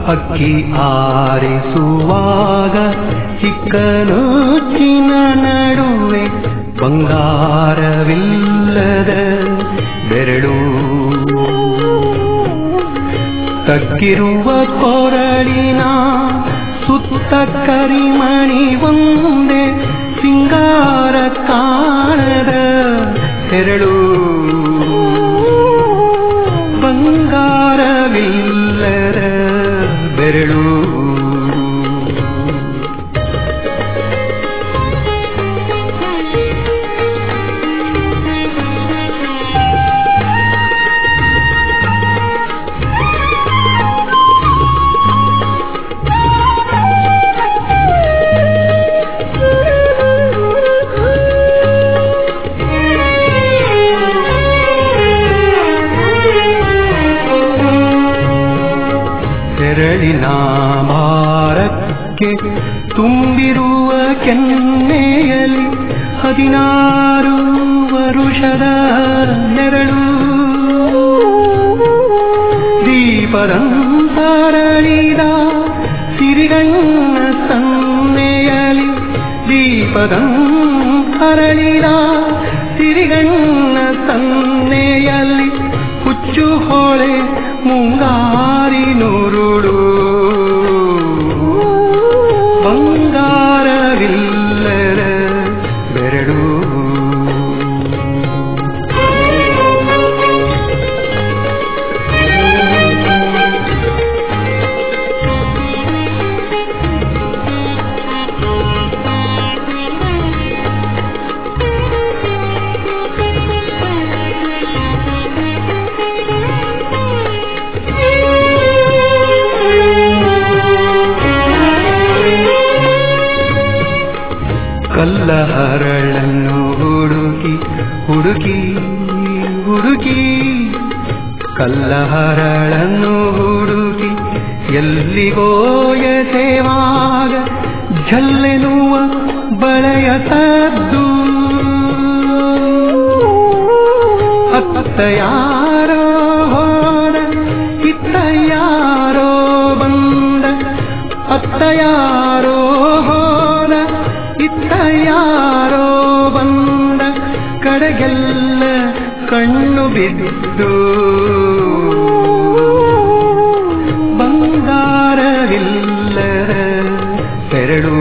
ಅಕ್ಕಿ ಆರಿಸುವಾಗ ಚಿಕ್ಕನೂಚಿನ ನಡುವೆ ಬಂಗಾರವಿಲ್ಲದ ಬೆರಳು, ತಗ್ಗಿರುವ ಕೊರಳಿನ ಸುತ್ತ ಕರಿಮಣಿ ಒಂದೇ ಸಿಂಗಾರ ಕಾಣದ ತೆರಳು, ಬಂಗಾರವಿಲ್ಲದ ಬೆರಳು. ಬೆರಳಿನ ಮಾರಕ್ಕೆ ತುಂಬಿರುವ ಕೆನ್ನೆಯಲ್ಲಿ 16 ವರುಷದ ನೆರಳು, ದೀಪದಂತರಳಿದ ಸಿರಿಗಣ್ಣ ಸನ್ನೆಯಲಿ, ದೀಪದಂತರಳಿದ ಸಿರಿಗಣ್ಣ ಸನ್ನೆಯಲ್ಲಿ ಹುಚ್ಚು ಹೊಳೆ ಮುಂಗಾರಿ ನುರುಳು, ಬಂಗಾರವಿಲ್ಲದ ಬೆರಳು. ಕಲ್ಲಹರಳನ್ನು ಹುಡುಕಿ ಹುಡುಕಿ ಹುಡುಕಿ, ಕಲ್ಲಹರಳನ್ನು ಹುಡುಕಿ ಎಲ್ಲಿಗೋಯ ಸೇವಾಗ ಝಲ್ಲೆನುವ ಬಳೆಯ ಸದ್ದು, ಅತ್ತ ಯಾರೋ ಹೋದ ಇತ್ತ ಯಾರೋ ಬಂದ, ಅತ್ತ ಯಾರೋ ಹೋದ ಇತ್ತ ಯಾರೋ ಬಂದ, ಕಡೆಗೆಲ್ಲ ಕಣ್ಣು ಬಿದ್ದು ಬಂಗಾರವಿಲ್ಲದ ಬೆರಳು.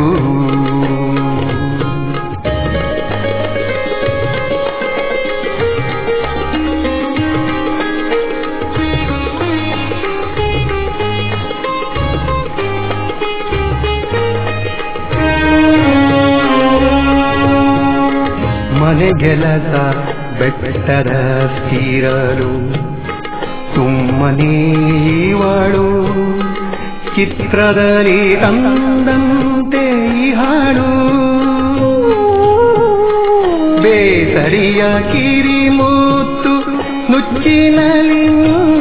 ಮನೆಗೆಲಸ ಬೆಟ್ಟದ ಸ್ಥಿರಲು ಸುಮ್ಮನೀವಳು, ಚಿತ್ರದಲ್ಲಿ ತಂದಂತೆ ಹಾಳು, ಬೇಸರಿಯ ಕಿರಿಮೂತ್ತು ನುಚ್ಚಿನಲ್ಲಿ